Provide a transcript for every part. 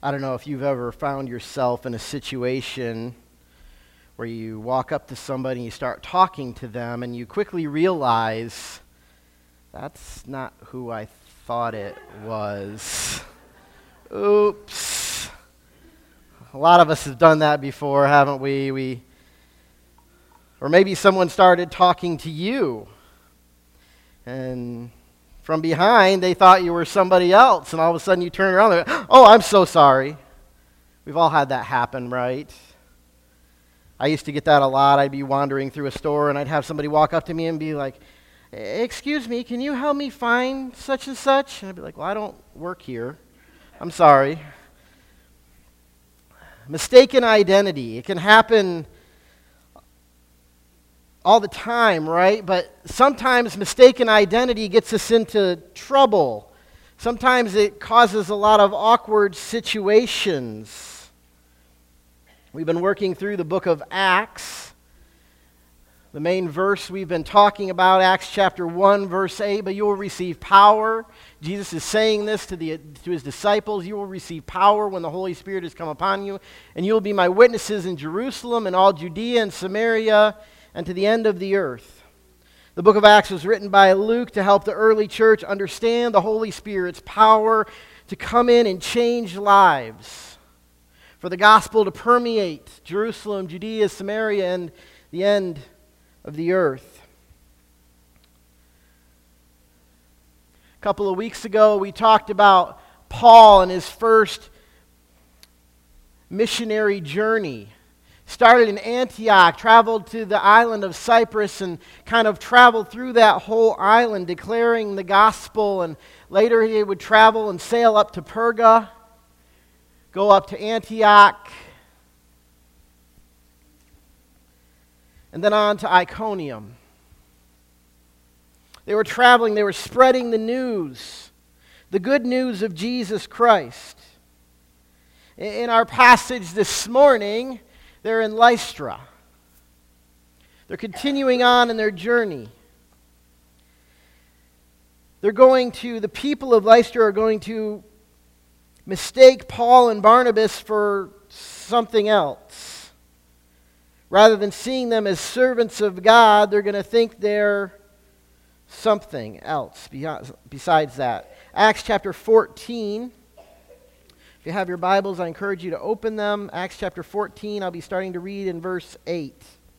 I don't know if you've ever found yourself in a situation where you walk up to somebody and you start talking to them and you quickly realize that's not who I thought it was. Oops. A lot of us have done that before, haven't we? Or maybe someone started talking to you and from behind, they thought you were somebody else, and all of a sudden you turn around and they're, oh, I'm so sorry. We've all had that happen, right? I used to get that a lot. I'd be wandering through a store, and I'd have somebody walk up to me and be like, excuse me, can you help me find such and such? And I'd be like, well, I don't work here. I'm sorry. Mistaken identity. It can happen all the time, right? But sometimes mistaken identity gets us into trouble. Sometimes it causes a lot of awkward situations. We've been working through the book of Acts. The main verse we've been talking about, Acts chapter 1, verse 8, but you will receive power. Jesus is saying this to his disciples. You will receive power when the Holy Spirit has come upon you, and you will be my witnesses in Jerusalem and all Judea and Samaria and to the end of the earth. The book of Acts was written by Luke to help the early church understand the Holy Spirit's power to come in and change lives, for the gospel to permeate Jerusalem, Judea, Samaria, and the end of the earth. A couple of weeks ago, we talked about Paul and his first missionary journey. Started in Antioch, traveled to the island of Cyprus, and kind of traveled through that whole island declaring the gospel. And later he would travel and sail up to Perga, go up to Antioch, and then on to Iconium. They were traveling, they were spreading the news, the good news of Jesus Christ. In our passage this morning, they're in Lystra. They're continuing on in their journey. The people of Lystra are going to mistake Paul and Barnabas for something else. Rather than seeing them as servants of God, they're going to think they're something else besides that. Acts chapter 14. If you have your Bibles, I encourage you to open them. Acts chapter 14, I'll be starting to read in verse 8.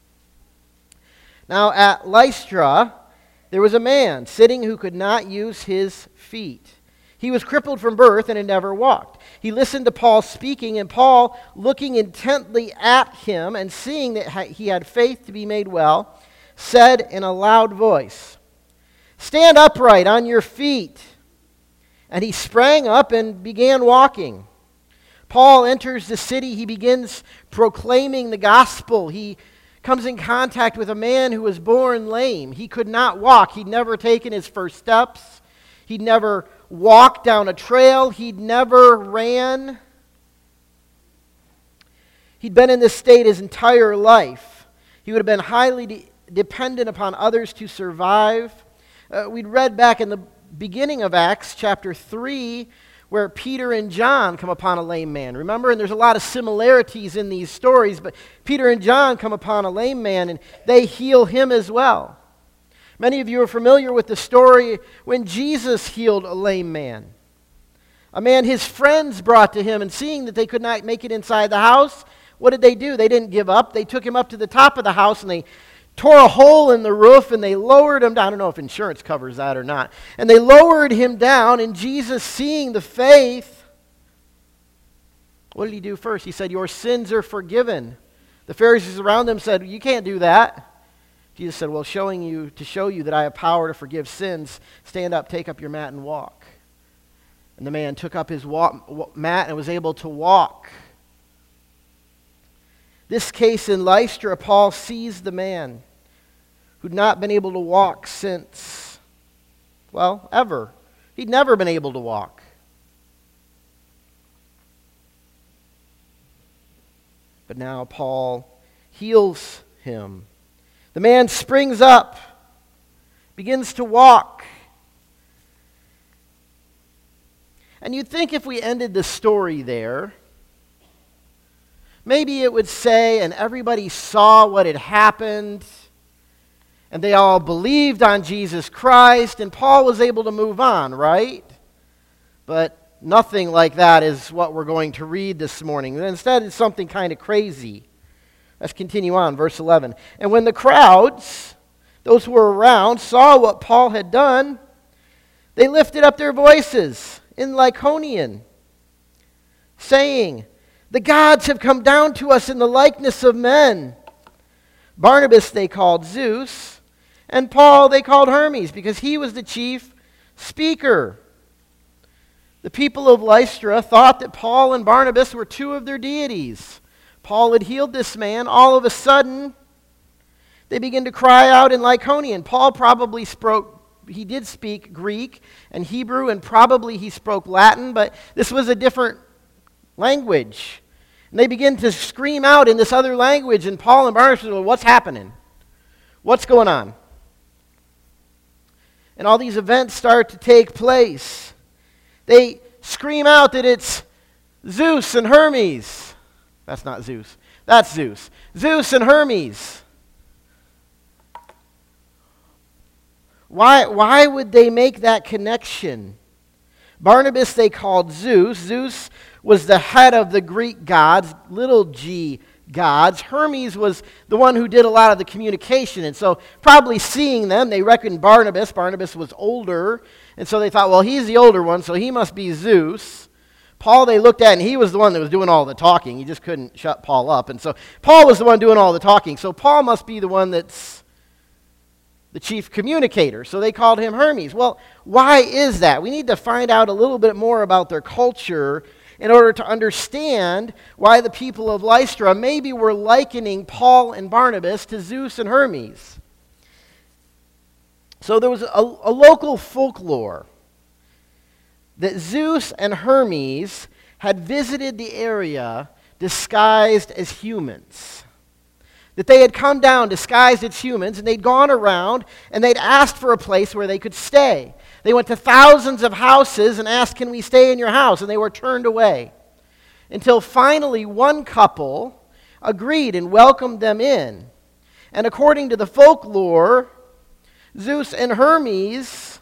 Now at Lystra, there was a man sitting who could not use his feet. He was crippled from birth and had never walked. He listened to Paul speaking, and Paul, looking intently at him and seeing that he had faith to be made well, said in a loud voice, "Stand upright on your feet." And he sprang up and began walking. Paul enters the city. He begins proclaiming the gospel. He comes in contact with a man who was born lame. He could not walk. He'd never taken his first steps. He'd never walked down a trail. He'd never ran. He'd been in this state his entire life. He would have been highly dependent upon others to survive. We'd read back in the beginning of Acts chapter 3 where Peter and John come upon a lame man. Remember? And there's a lot of similarities in these stories, but Peter and John come upon a lame man and they heal him as well. Many of you are familiar with the story when Jesus healed a lame man. A man his friends brought to him, and seeing that they could not make it inside the house, what did they do? They didn't give up. They took him up to the top of the house and they tore a hole in the roof and they lowered him down. I don't know if insurance covers that or not. And they lowered him down, and Jesus, seeing the faith, what did he do first? He said, "Your sins are forgiven." The Pharisees around them said, "You can't do that." Jesus said, "Well, to show you that I have power to forgive sins, stand up, take up your mat, and walk." And the man took up his mat and was able to walk. This case in Lystra, Paul sees the man who'd not been able to walk since, ever. He'd never been able to walk. But now Paul heals him. The man springs up, begins to walk. And you'd think if we ended the story there, maybe it would say, and everybody saw what had happened, and they all believed on Jesus Christ, and Paul was able to move on, right? But nothing like that is what we're going to read this morning. Instead, it's something kind of crazy. Let's continue on, verse 11. And when the crowds, those who were around, saw what Paul had done, they lifted up their voices in Lycaonian, saying, "The gods have come down to us in the likeness of men." Barnabas they called Zeus, and Paul they called Hermes, because he was the chief speaker. The people of Lystra thought that Paul and Barnabas were two of their deities. Paul had healed this man. All of a sudden, they began to cry out in Lycaonian. Paul probably he did speak Greek and Hebrew, and probably he spoke Latin, but this was a different language. And they begin to scream out in this other language, and Paul and Barnabas said, "Well, what's happening? What's going on?" And all these events start to take place. They scream out that it's Zeus and Hermes. That's not Zeus. That's Zeus. Zeus and Hermes. Why would they make that connection? Barnabas they called Zeus. Zeus was the head of the Greek gods, little g gods. Hermes was the one who did a lot of the communication. And so probably seeing them, they reckoned Barnabas. Barnabas was older. And so they thought, well, he's the older one, so he must be Zeus. Paul they looked at, and he was the one that was doing all the talking. He just couldn't shut Paul up. And so Paul was the one doing all the talking. So Paul must be the one that's the chief communicator. So they called him Hermes. Well, why is that? We need to find out a little bit more about their culture in order to understand why the people of Lystra maybe were likening Paul and Barnabas to Zeus and Hermes. So there was a local folklore that Zeus and Hermes had visited the area disguised as humans. That they had come down disguised as humans, and they'd gone around and they'd asked for a place where they could stay. They went to thousands of houses and asked, "Can we stay in your house?" And they were turned away. Until finally one couple agreed and welcomed them in. And according to the folklore, Zeus and Hermes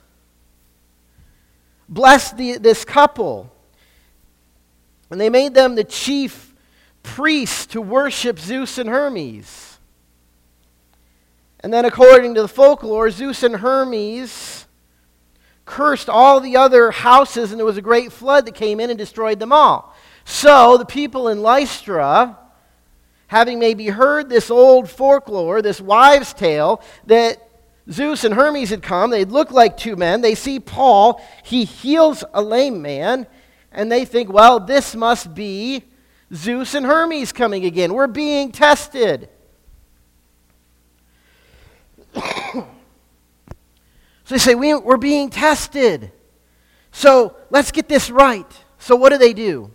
blessed this couple. And they made them the chief priests to worship Zeus and Hermes. And then according to the folklore, Zeus and Hermes cursed all the other houses, and there was a great flood that came in and destroyed them all. So the people in Lystra, having maybe heard this old folklore, this wives' tale, that Zeus and Hermes had come, they'd look like two men, they see Paul, he heals a lame man, and they think, well, this must be Zeus and Hermes coming again. We're being tested. So they say, we're being tested. So let's get this right. So what do?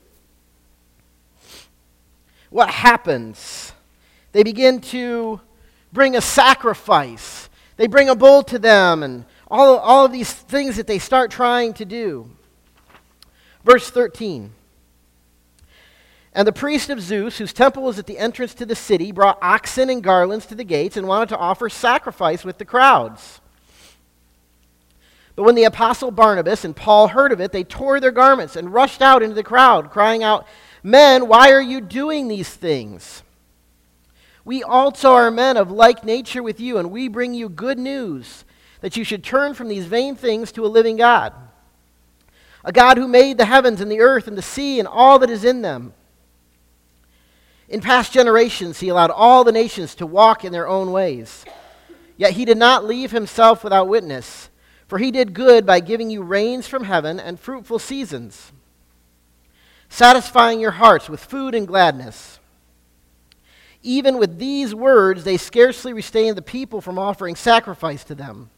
What happens? They begin to bring a sacrifice. They bring a bull to them, and all of these things that they start trying to do. Verse 13. And the priest of Zeus, whose temple was at the entrance to the city, brought oxen and garlands to the gates and wanted to offer sacrifice with the crowds. But when the apostle Barnabas and Paul heard of it, they tore their garments and rushed out into the crowd, crying out, "Men, why are you doing these things? We also are men of like nature with you, and we bring you good news, that you should turn from these vain things to a living God, a God who made the heavens and the earth and the sea and all that is in them. In past generations, he allowed all the nations to walk in their own ways. Yet he did not leave himself without witness, for he did good by giving you rains from heaven and fruitful seasons, satisfying your hearts with food and gladness." Even with these words, they scarcely restrained the people from offering sacrifice to them.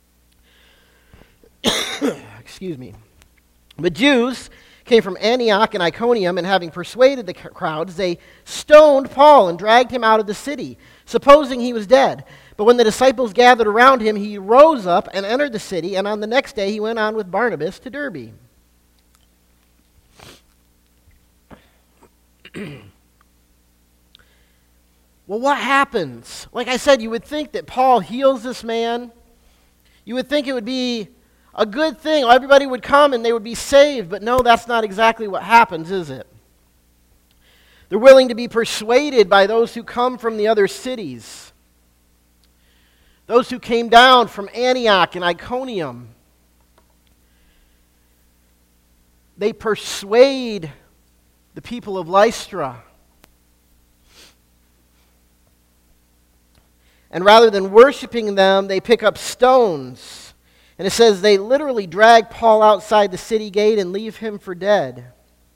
Excuse me. But Jews came from Antioch and Iconium, and having persuaded the crowds, they stoned Paul and dragged him out of the city, supposing he was dead. But when the disciples gathered around him, he rose up and entered the city, and on the next day he went on with Barnabas to Derbe. Well, what happens? Like I said, you would think that Paul heals this man. You would think it would be a good thing. Everybody would come and they would be saved. But no, that's not exactly what happens, is it? They're willing to be persuaded by those who come from the other cities. Those who came down from Antioch and Iconium. They persuade the people of Lystra. And rather than worshiping them, they pick up stones. And it says they literally drag Paul outside the city gate and leave him for dead.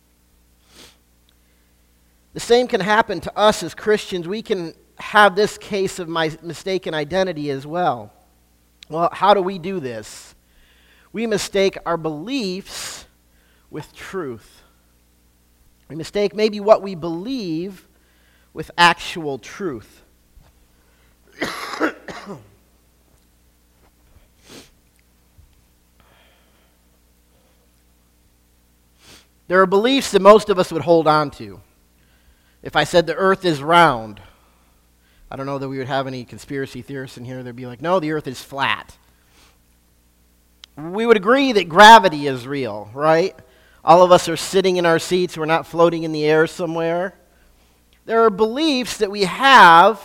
The same can happen to us as Christians. We can have this case of mistaken identity as well. Well, how do we do this? We mistake our beliefs with truth. We mistake maybe what we believe with actual truth. There are beliefs that most of us would hold on to. If I said the earth is round, I don't know that we would have any conspiracy theorists in here. They'd be like, no, the earth is flat. We would agree that gravity is real, right? All of us are sitting in our seats. We're not floating in the air somewhere. There are beliefs that we have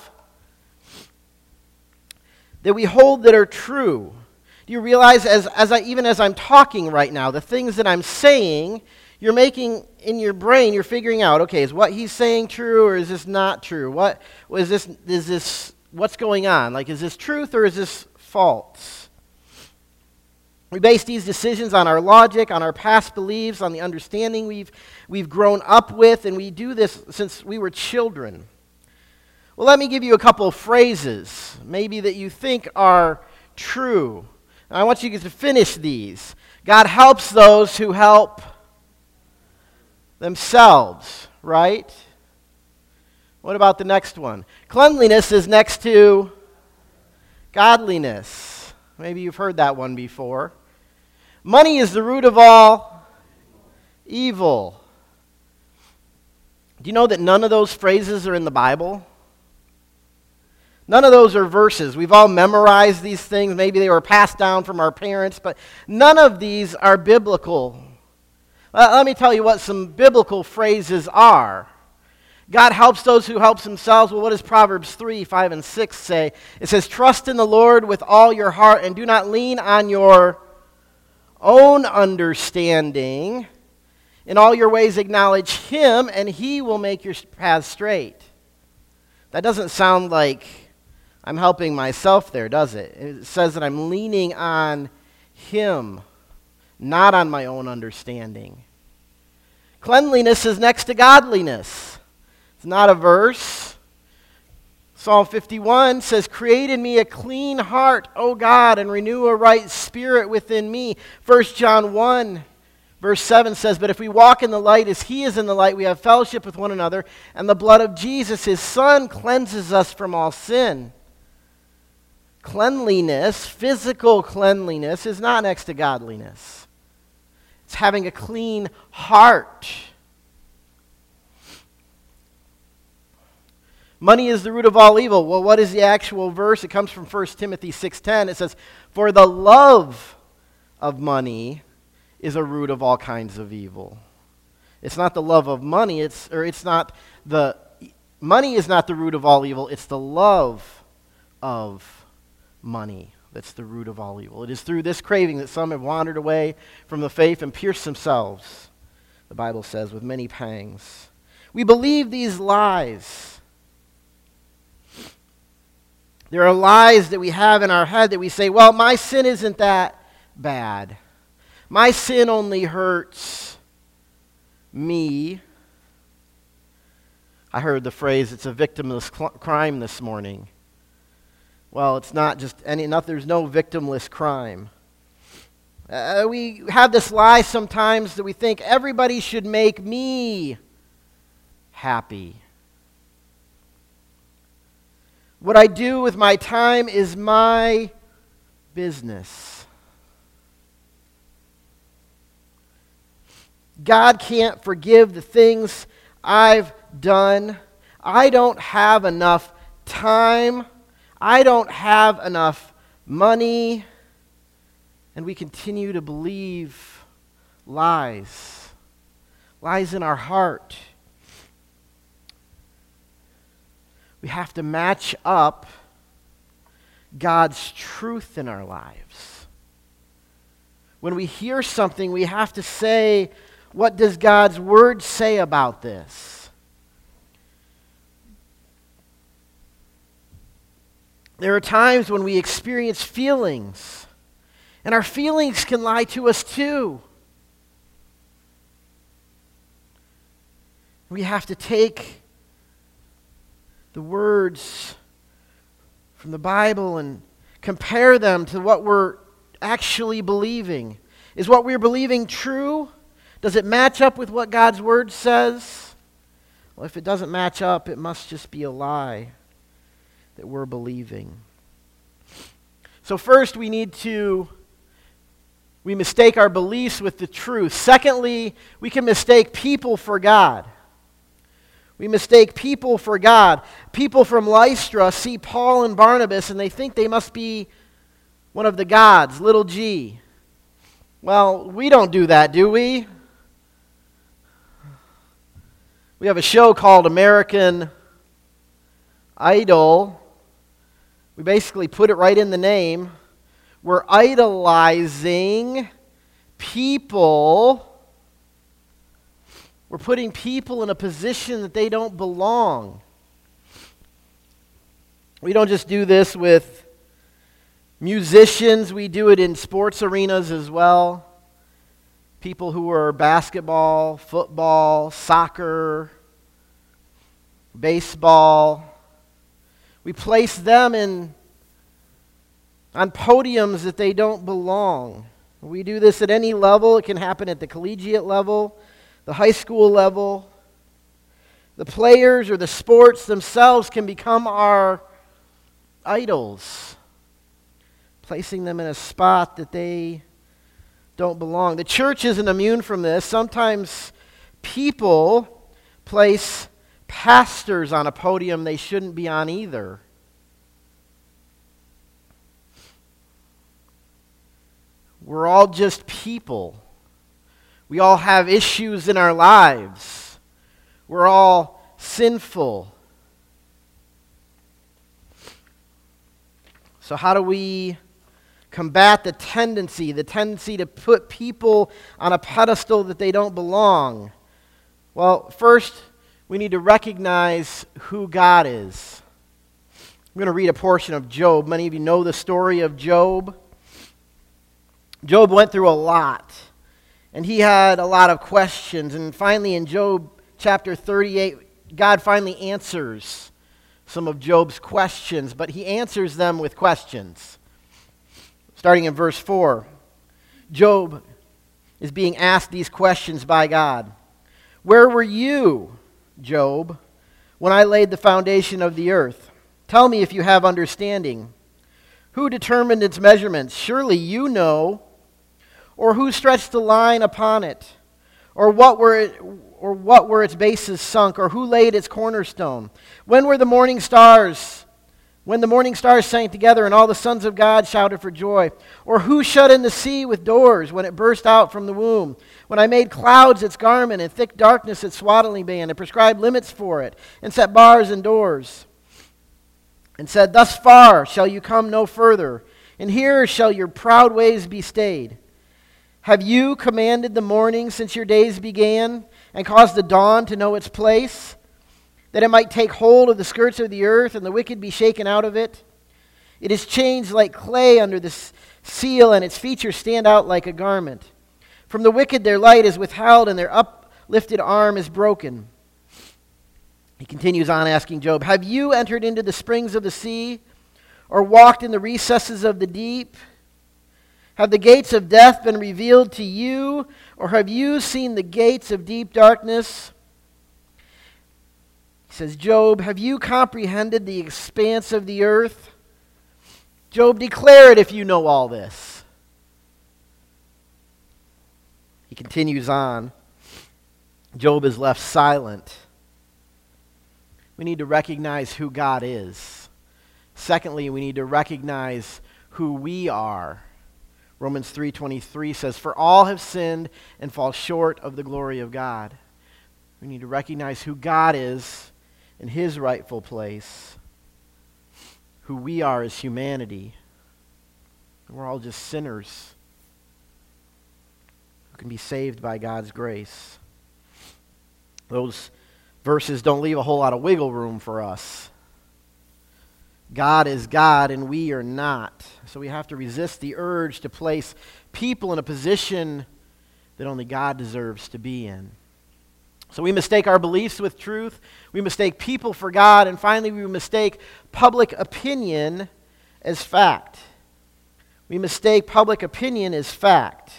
that we hold that are true. Do you realize even as I'm talking right now, the things that I'm saying, you're making in your brain, you're figuring out, okay, is what he's saying true or is this not true? What's going on? Like, is this truth or is this false? We base these decisions on our logic, on our past beliefs, on the understanding we've grown up with, and we do this since we were children. Well, let me give you a couple of phrases, maybe that you think are true. And I want you to finish these. God helps those who help themselves, right? What about the next one? Cleanliness is next to godliness. Maybe you've heard that one before. Money is the root of all evil. Do you know that none of those phrases are in the Bible? None of those are verses. We've all memorized these things. Maybe they were passed down from our parents, but none of these are biblical. Let me tell you what some biblical phrases are. God helps those who help themselves. Well, what does Proverbs 3, 5, and 6 say? It says, trust in the Lord with all your heart and do not lean on your own understanding. In all your ways acknowledge Him, and He will make your path straight. That doesn't sound like I'm helping myself there, does it? It says that I'm leaning on Him, not on my own understanding. Cleanliness is next to godliness. It's not a verse. Psalm 51 says, create in me a clean heart, O God, and renew a right spirit within me. 1 John 1, verse 7 says, but if we walk in the light as He is in the light, we have fellowship with one another, and the blood of Jesus, His Son, cleanses us from all sin. Cleanliness, physical cleanliness, is not next to godliness. It's having a clean heart. Money is the root of all evil. Well, what is the actual verse? It comes from 1 Timothy 6:10. It says, for the love of money is a root of all kinds of evil. It's not the love of money, money is not the root of all evil, it's the love of money that's the root of all evil. It is through this craving that some have wandered away from the faith and pierced themselves, the Bible says, with many pangs. We believe these lies. There are lies that we have in our head that we say, well, my sin isn't that bad. My sin only hurts me. I heard the phrase, it's a victimless crime this morning. Well, it's not just there's no victimless crime. We have this lie sometimes that we think everybody should make me happy. What I do with my time is my business. God can't forgive the things I've done. I don't have enough time. I don't have enough money. And we continue to believe lies. Lies in our heart. We have to match up God's truth in our lives. When we hear something, we have to say, what does God's word say about this? There are times when we experience feelings, and our feelings can lie to us too. We have to take the words from the Bible and compare them to what we're actually believing. Is what we're believing true? Does it match up with what God's word says? Well, if it doesn't match up, it must just be a lie that we're believing. So first, we mistake our beliefs with the truth. Secondly, we can mistake people for God. We mistake people for God. People from Lystra see Paul and Barnabas and they think they must be one of the gods, little g. Well, we don't do that, do we? We have a show called American Idol. We basically put it right in the name. We're idolizing people. We're putting people in a position that they don't belong. We don't just do this with musicians, we do it in sports arenas as well. People who are basketball, football, soccer, baseball. We place them on podiums that they don't belong. We do this at any level. It can happen at the collegiate level, the high school level. The players or the sports themselves can become our idols, placing them in a spot that they don't belong. The church isn't immune from this. Sometimes people place pastors on a podium they shouldn't be on either. We're all just people. We all have issues in our lives. We're all sinful. So how do we combat the tendency to put people on a pedestal that they don't belong? Well, first, we need to recognize who God is. I'm going to read a portion of Job. Many of you know the story of Job. Job went through a lot, and he had a lot of questions. And finally, in Job chapter 38, God finally answers some of Job's questions, but he answers them with questions. Starting in verse 4, Job is being asked these questions by God. Where were you, Job, when I laid the foundation of the earth? Tell me if you have understanding. Who determined its measurements? Surely you know. Or who stretched the line upon it? Or what were its bases sunk? Or who laid its cornerstone? When the morning stars sang together and all the sons of God shouted for joy? Or who shut in the sea with doors when it burst out from the womb? When I made clouds its garment and thick darkness its swaddling band, and prescribed limits for it, and set bars and doors, and said, thus far shall you come no further, and here shall your proud ways be stayed. Have you commanded the morning since your days began, and caused the dawn to know its place, that it might take hold of the skirts of the earth, and the wicked be shaken out of it? It is changed like clay under the seal, and its features stand out like a garment. From the wicked their light is withheld, and their uplifted arm is broken. He continues on asking Job, have you entered into the springs of the sea, or walked in the recesses of the deep? Have the gates of death been revealed to you, or have you seen the gates of deep darkness? He says, Job, have you comprehended the expanse of the earth? Job, declare it if you know all this. He continues on. Job is left silent. we need to recognize who God is. Secondly, we need to recognize who we are. Romans 3:23 says, "For all have sinned and fall short of the glory of God." We need to recognize who God is in his rightful place, who we are as humanity. We're all just sinners who can be saved by God's grace. Those verses don't leave a whole lot of wiggle room for us. God is God and we are not. So we have to resist the urge to place people in a position that only God deserves to be in. So we mistake our beliefs with truth, we mistake people for God, and finally we mistake public opinion as fact. We mistake public opinion as fact.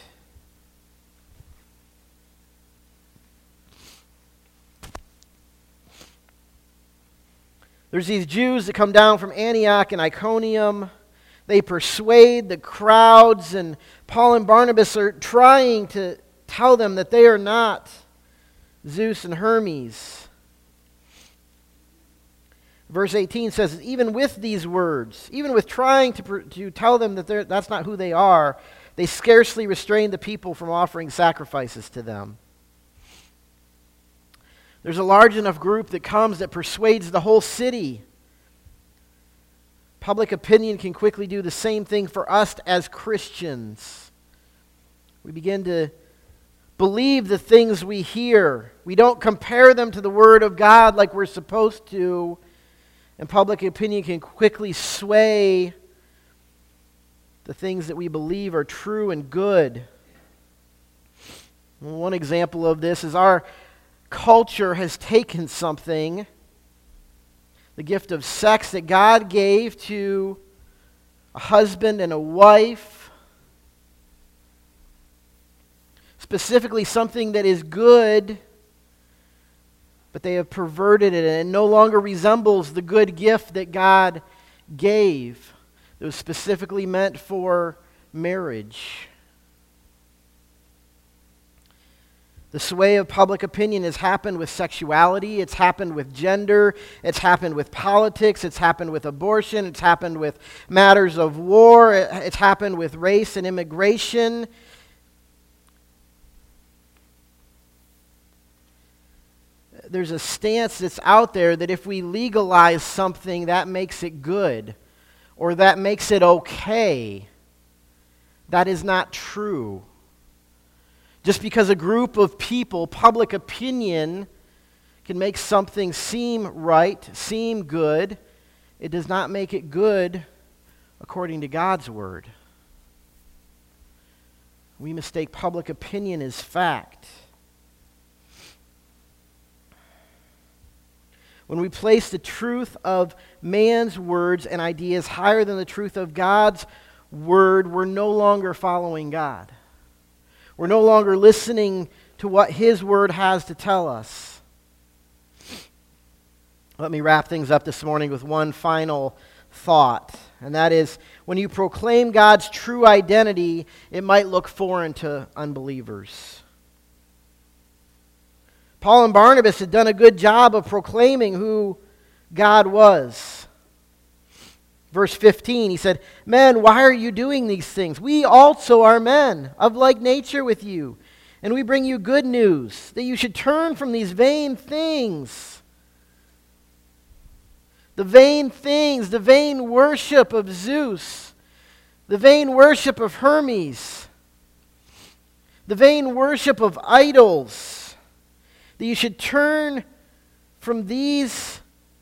There's these Jews that come down from Antioch and Iconium. They persuade the crowds, and Paul and Barnabas are trying to tell them that they are not Zeus and Hermes. Verse 18 says, even with these words, even with trying to tell them that that's not who they are, they scarcely restrain the people from offering sacrifices to them. There's a large enough group that comes that persuades the whole city. Public opinion can quickly do the same thing for us as Christians. We begin to believe the things we hear. We don't compare them to the Word of God like we're supposed to. And public opinion can quickly sway the things that we believe are true and good. One example of this is our culture has taken something, the gift of sex that God gave to a husband and a wife, specifically something that is good, but they have perverted it and it no longer resembles the good gift that God gave that was specifically meant for marriage. The sway of public opinion has happened with sexuality, it's happened with gender, it's happened with politics, it's happened with abortion, it's happened with matters of war, it's happened with race and immigration. There's a stance that's out there that if we legalize something, that makes it good, or that makes it okay. That is not true. Just because a group of people, public opinion, can make something seem right, seem good, it does not make it good according to God's word. We mistake public opinion as fact. When we place the truth of man's words and ideas higher than the truth of God's word, we're no longer following God. We're no longer listening to what His word has to tell us. Let me wrap things up this morning with one final thought, and that is, when you proclaim God's true identity, it might look foreign to unbelievers. Paul and Barnabas had done a good job of proclaiming who God was. Verse 15, he said, "Men, why are you doing these things? We also are men of like nature with you, and we bring you good news, that you should turn from these vain things." The vain things, the vain worship of Zeus, the vain worship of Hermes, the vain worship of idols, that you should turn from these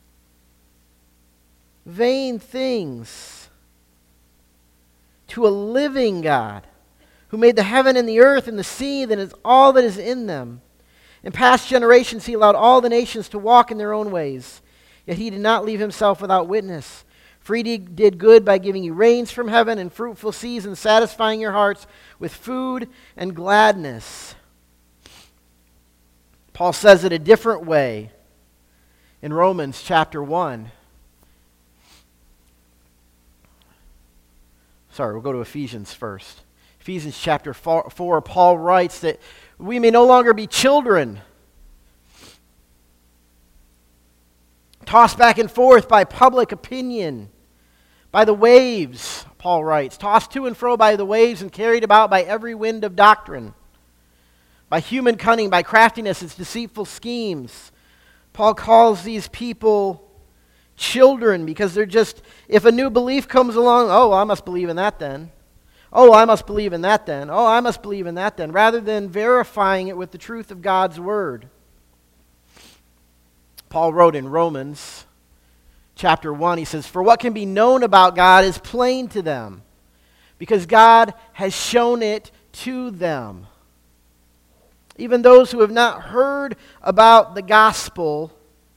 vain things to a living God who made the heaven and the earth and the sea and is all that is in them. In past generations He allowed all the nations to walk in their own ways, yet He did not leave Himself without witness. For He did good by giving you rains from heaven and fruitful seasons, satisfying your hearts with food and gladness. Paul says it a different way in Romans chapter 1. Sorry, we'll go to Ephesians first. Ephesians chapter 4, Paul writes that we may no longer be children, tossed back and forth by public opinion, by the waves, Paul writes, tossed to and fro by the waves and carried about by every wind of doctrine, by human cunning, by craftiness, its deceitful schemes. Paul calls these people children because they're just, if a new belief comes along, oh, I must believe in that then. Oh, I must believe in that then. Oh, I must believe in that then, rather than verifying it with the truth of God's word. Paul wrote in Romans chapter 1, he says, "For what can be known about God is plain to them, because God has shown it to them." Even those who have not heard about the gospel,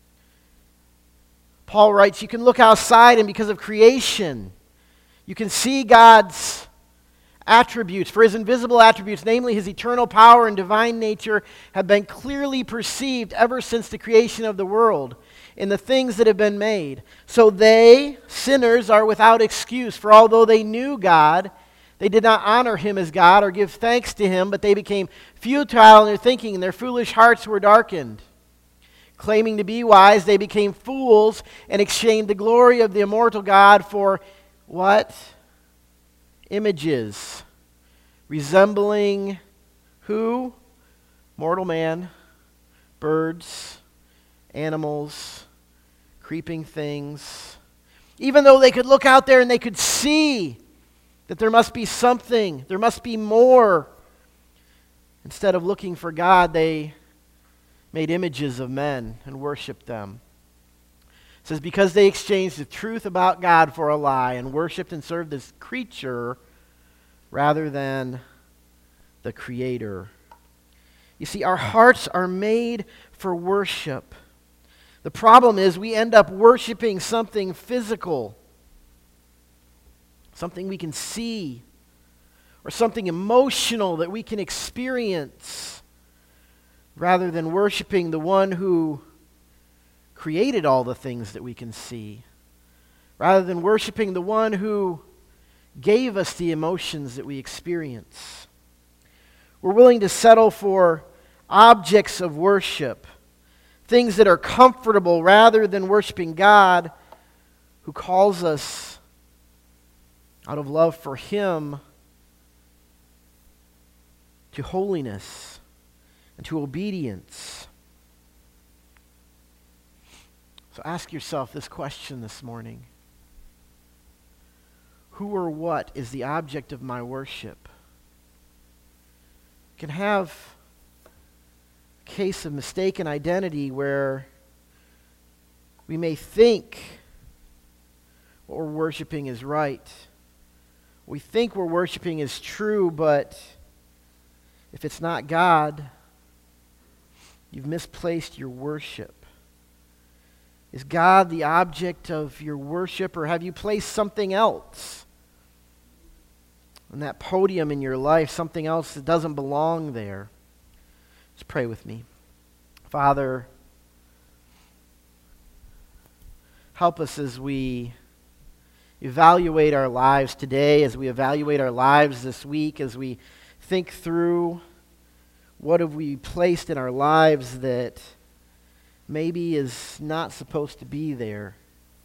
Paul writes, you can look outside and because of creation, you can see God's attributes, for his invisible attributes, namely his eternal power and divine nature, have been clearly perceived ever since the creation of the world in the things that have been made. So they, sinners, are without excuse, for although they knew God, they did not honor him as God or give thanks to him, but they became futile in their thinking, and their foolish hearts were darkened. Claiming to be wise, they became fools and exchanged the glory of the immortal God for what? Images, resembling who? Mortal man, birds, animals, creeping things. Even though they could look out there and they could see that there must be something, there must be more, instead of looking for God, they made images of men and worshiped them. It says, because they exchanged the truth about God for a lie and worshipped and served this creature rather than the Creator. You see, our hearts are made for worship. The problem is we end up worshiping something physical, something we can see, or something emotional that we can experience, rather than worshiping the one who created all the things that we can see, rather than worshiping the one who gave us the emotions that we experience. We're willing to settle for objects of worship, things that are comfortable, rather than worshiping God who calls us out of love for him to holiness and to obedience. So ask yourself this question this morning. Who or what is the object of my worship? You can have a case of mistaken identity where we may think what we're worshiping is right. We think we're worshiping is true, but if it's not God, you've misplaced your worship. Is God the object of your worship, or have you placed something else on that podium in your life, something else that doesn't belong there? Let's pray with me. Father, help us as we evaluate our lives today, as we evaluate our lives this week, as we think through what have we placed in our lives that maybe is not supposed to be there.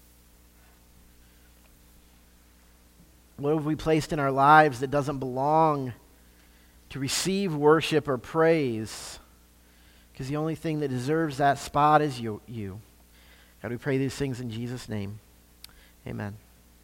What have we placed in our lives that doesn't belong to receive worship or praise? Because the only thing that deserves that spot is you. God, we pray these things in Jesus' name. Amen.